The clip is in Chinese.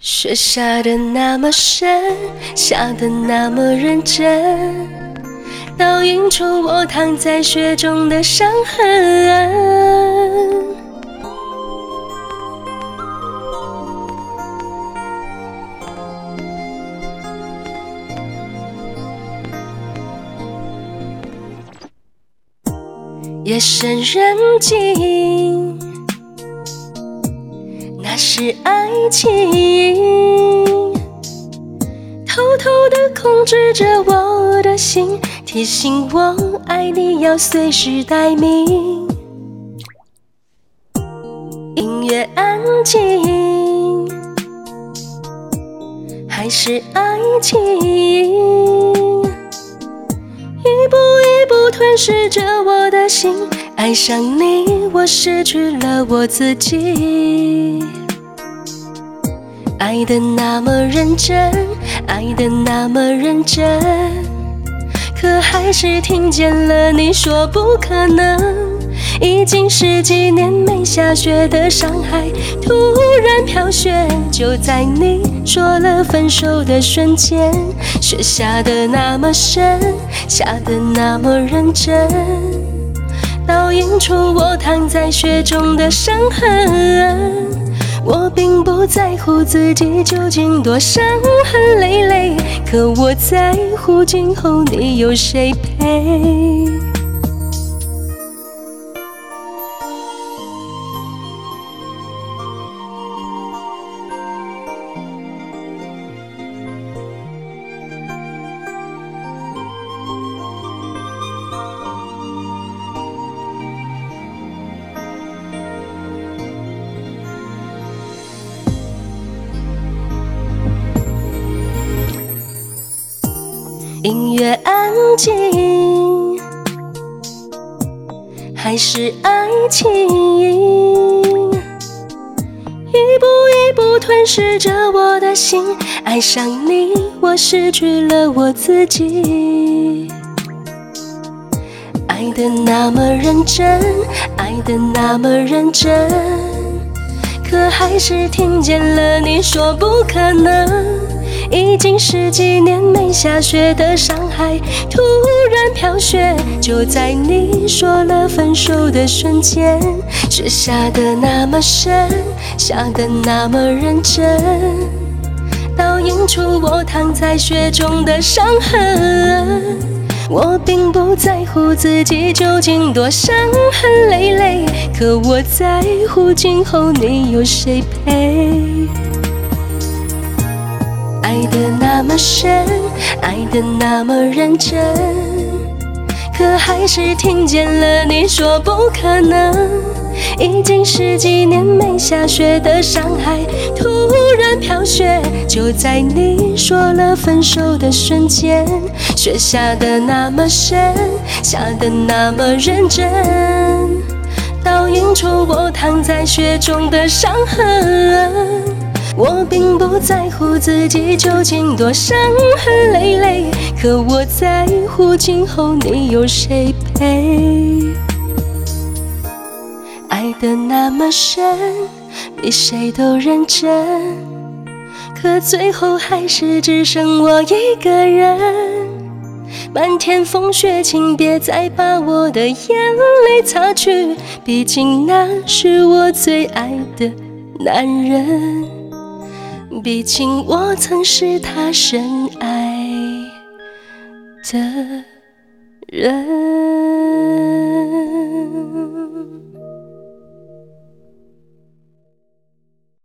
雪下得那么深，下得那么认真，倒映出我躺在雪中的伤痕。夜深人静，那是爱情，偷偷地控制着我的心，提醒我爱你要随时待命。音乐安静，还是爱情，一步一步吞噬着我的心，爱上你，我失去了我自己。爱得那么认真，爱得那么认真，可还是听见了你说不可能。已经十几年没下雪的上海，突然飘雪，就在你说了分手的瞬间。雪下得那么深，下得那么认真，倒映出我躺在雪中的伤痕。我并不在乎自己究竟多伤痕累累，可我在乎今后你有谁陪。音乐安静，还是爱情，一步一步吞噬着我的心，爱上你，我失去了我自己。爱得那么认真，爱得那么认真，可还是听见了你说不可能。已经十几年没下雪的上海，突然飘雪，就在你说了分手的瞬间。雪下得那么深，下得那么认真，倒映出我躺在雪中的伤痕。我并不在乎自己究竟多伤痕累累，可我在乎今后你有谁陪。爱得那么深，爱得那么认真，可还是听见了你说不可能。已经十几年没下雪的上海，突然飘雪，就在你说了分手的瞬间。雪下得那么深，下得那么认真，倒映出我躺在雪中的伤痕。我并不在乎自己究竟多伤痕累累，可我在乎今后你有谁陪。爱得那么深，比谁都认真，可最后还是只剩我一个人。漫天风雪，请别再把我的眼泪擦去，毕竟那是我最爱的男人，毕竟我曾是他深爱的人。